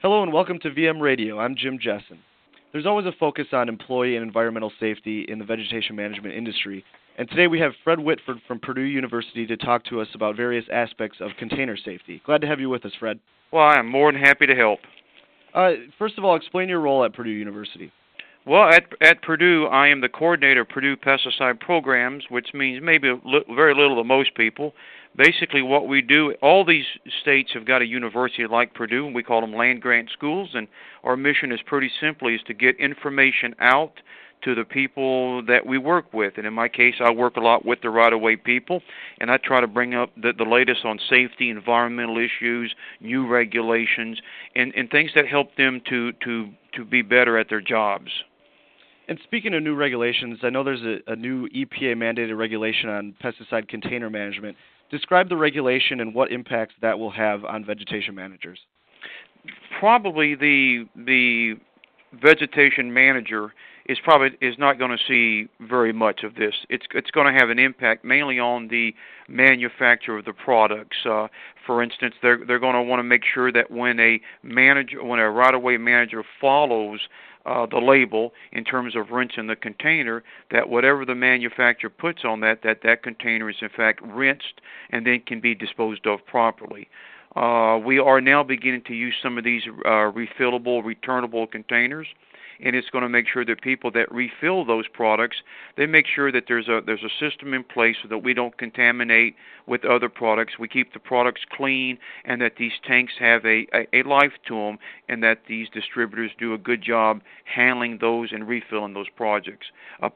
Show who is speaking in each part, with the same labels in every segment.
Speaker 1: Hello and welcome to VM Radio. I'm Jim Jessen. There's always a focus on employee and environmental safety in the vegetation management industry, and today we have Fred Whitford from Purdue University to talk to us about various aspects of container safety. Glad to have you with us, Fred.
Speaker 2: Well, I am more than happy to help.
Speaker 1: First of all, explain your role at Purdue University.
Speaker 2: Well, at Purdue, I am the coordinator of Purdue Pesticide Programs, which means maybe very little to most people. Basically, what we do, all these states have got a university like Purdue, and we call them land-grant schools, and our mission is pretty simply is to get information out to the people that we work with. And in my case, I work a lot with the right-of-way people, and I try to bring up the latest on safety, environmental issues, new regulations, and things that help them to be better at their jobs.
Speaker 1: And speaking of new regulations, I know there's a new EPA-mandated regulation on pesticide container management. Describe the regulation and what impacts that will have on vegetation managers.
Speaker 2: Probably the vegetation manager is not going to see very much of this. It's going to have an impact mainly on the manufacturer of the products. For instance, they're going to want to make sure that when a right-of-way manager follows the label in terms of rinsing the container, that whatever the manufacturer puts on that container is in fact rinsed and then can be disposed of properly. We are now beginning to use some of these refillable, returnable containers, and it's going to make sure that people that refill those products, they make sure that there's a system in place so that we don't contaminate with other products. We keep the products clean, and that these tanks have a life to them, and that these distributors do a good job handling those and refilling those products.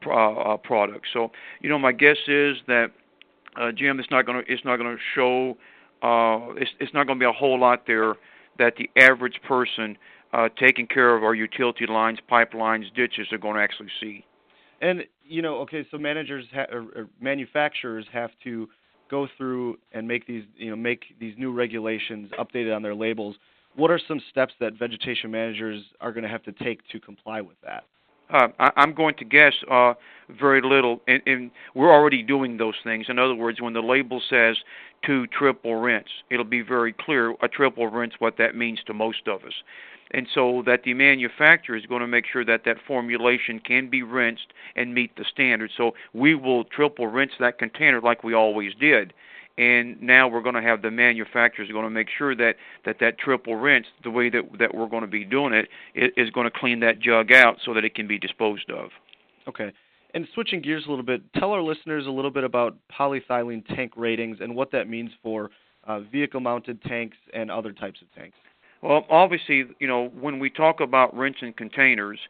Speaker 2: So, my guess is that Jim, it's not going to show. It's not going to be a whole lot there that the average person taking care of our utility lines, pipelines, ditches are going to actually see.
Speaker 1: And, so manufacturers have to go through and make these new regulations updated on their labels. What are some steps that vegetation managers are going to have to take to comply with that?
Speaker 2: I'm going to guess very little, and we're already doing those things. In other words, when the label says to triple rinse, it'll be very clear a triple rinse what that means to most of us. And so that the manufacturer is going to make sure that formulation can be rinsed and meet the standards. So we will triple rinse that container like we always did. And now we're going to have the manufacturers going to make sure that triple rinse, the way that we're going to be doing it, is going to clean that jug out so that it can be disposed of.
Speaker 1: Okay. And switching gears a little bit, tell our listeners a little bit about polyethylene tank ratings and what that means for vehicle-mounted tanks and other types of tanks.
Speaker 2: Well, obviously, when we talk about rinsing containers,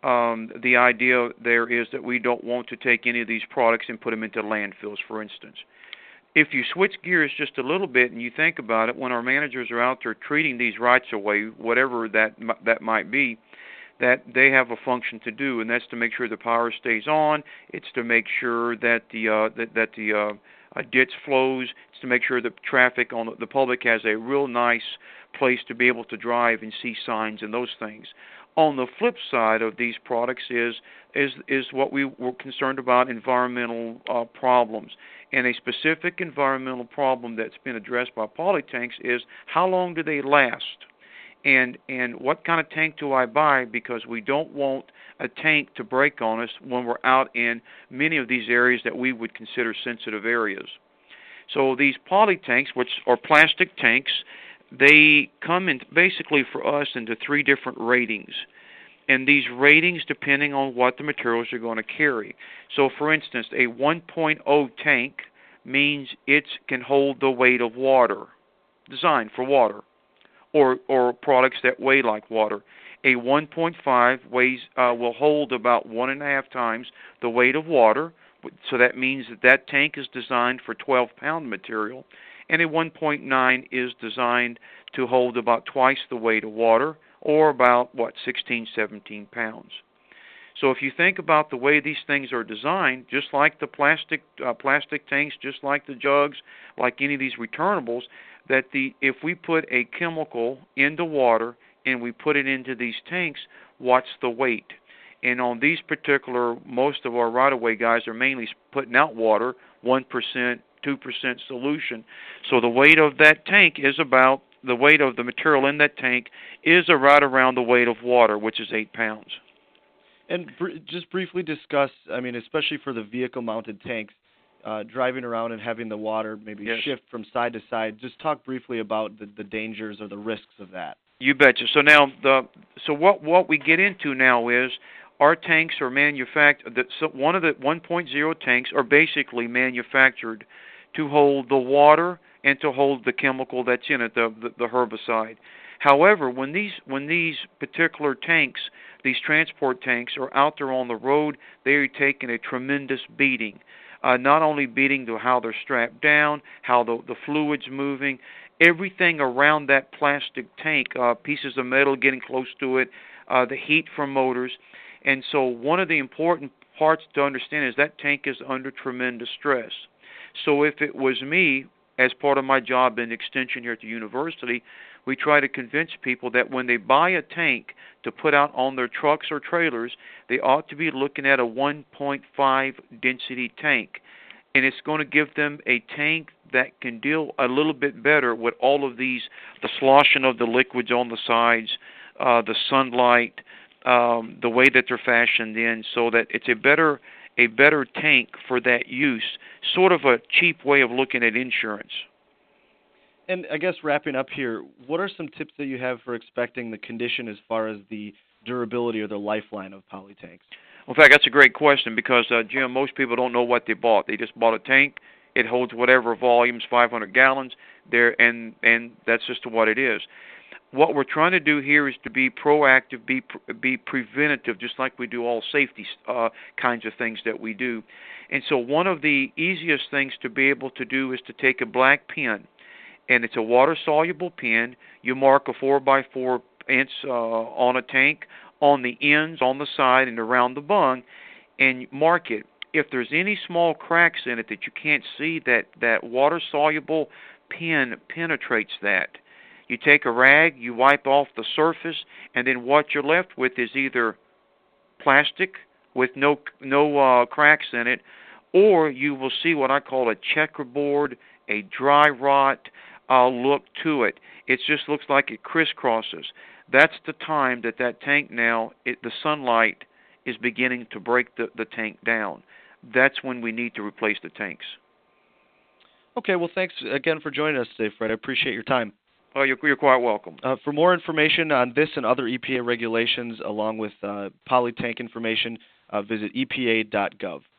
Speaker 2: the idea there is that we don't want to take any of these products and put them into landfills, for instance. If you switch gears just a little bit and you think about it, when our managers are out there treating these rights-of-way, whatever that might be, that they have a function to do, and that's to make sure the power stays on. It's to make sure that the ditch flows. It's to make sure that traffic on the public has a real nice place to be able to drive and see signs and those things. On the flip side of these products is what we were concerned about, environmental problems. And a specific environmental problem that's been addressed by polytanks is how long do they last? And what kind of tank do I buy? Because we don't want a tank to break on us when we're out in many of these areas that we would consider sensitive areas. So these polytanks, which are plastic tanks, they come in basically for us into three different ratings. And these ratings depending on what the materials are going to carry. So for instance, a 1.0 tank means it can hold the weight of water, designed for water, or products that weigh like water. A 1.5 will hold about 1.5 times the weight of water, so that means that tank is designed for 12-pound material, and a 1.9 is designed to hold about twice the weight of water, or about, 16, 17 pounds. So if you think about the way these things are designed, just like the plastic tanks, just like the jugs, like any of these returnables, that if we put a chemical into water and we put it into these tanks, what's the weight? And on these particular, most of our right-of-way guys are mainly putting out water, 1%, 2% solution. So the weight of that tank is about the weight of the material in that tank is right around the weight of water, which is 8 pounds.
Speaker 1: And just briefly discuss, I mean, especially for the vehicle-mounted tanks, driving around and having the water maybe shift from side to side. Just talk briefly about the dangers or the risks of that.
Speaker 2: You betcha. So now, what we get into now is our tanks are manufactured. So one of the 1.0 tanks are basically manufactured to hold the water and to hold the chemical that's in it, the herbicide. However, when these particular tanks, these transport tanks, are out there on the road, they are taking a tremendous beating. Not only beating to how they're strapped down, how the fluid's moving, everything around that plastic tank, pieces of metal getting close to it, the heat from motors. And so one of the important parts to understand is that tank is under tremendous stress. So if it was me, as part of my job in extension here at the university, we try to convince people that when they buy a tank to put out on their trucks or trailers, they ought to be looking at a 1.5 density tank. And it's going to give them a tank that can deal a little bit better with all of these, the sloshing of the liquids on the sides, the sunlight, the way that they're fashioned in, so that it's a better tank for that use. Sort of a cheap way of looking at insurance.
Speaker 1: And I guess wrapping up here, what are some tips that you have for expecting the condition as far as the durability or the lifeline of poly tanks?
Speaker 2: In fact, that's a great question because, Jim, most people don't know what they bought. They just bought a tank. It holds whatever volumes, 500 gallons, there, and that's just what it is. What we're trying to do here is to be proactive, be preventative, just like we do all safety kinds of things that we do. And so one of the easiest things to be able to do is to take a black pen, and it's a water-soluble pen. You mark a 4x4 inch on a tank, on the ends, on the side, and around the bung, and mark it. If there's any small cracks in it that you can't see, that water-soluble pen penetrates that. You take a rag, you wipe off the surface, and then what you're left with is either plastic with no cracks in it, or you will see what I call a checkerboard, a dry rot look to it. It just looks like it crisscrosses. That's the time that tank now, the sunlight is beginning to break the tank down. That's when we need to replace the tanks.
Speaker 1: Okay, well, thanks again for joining us today, Fred. I appreciate your time.
Speaker 2: Oh, you're quite welcome.
Speaker 1: For more information on this and other EPA regulations, along with poly tank information, visit epa.gov.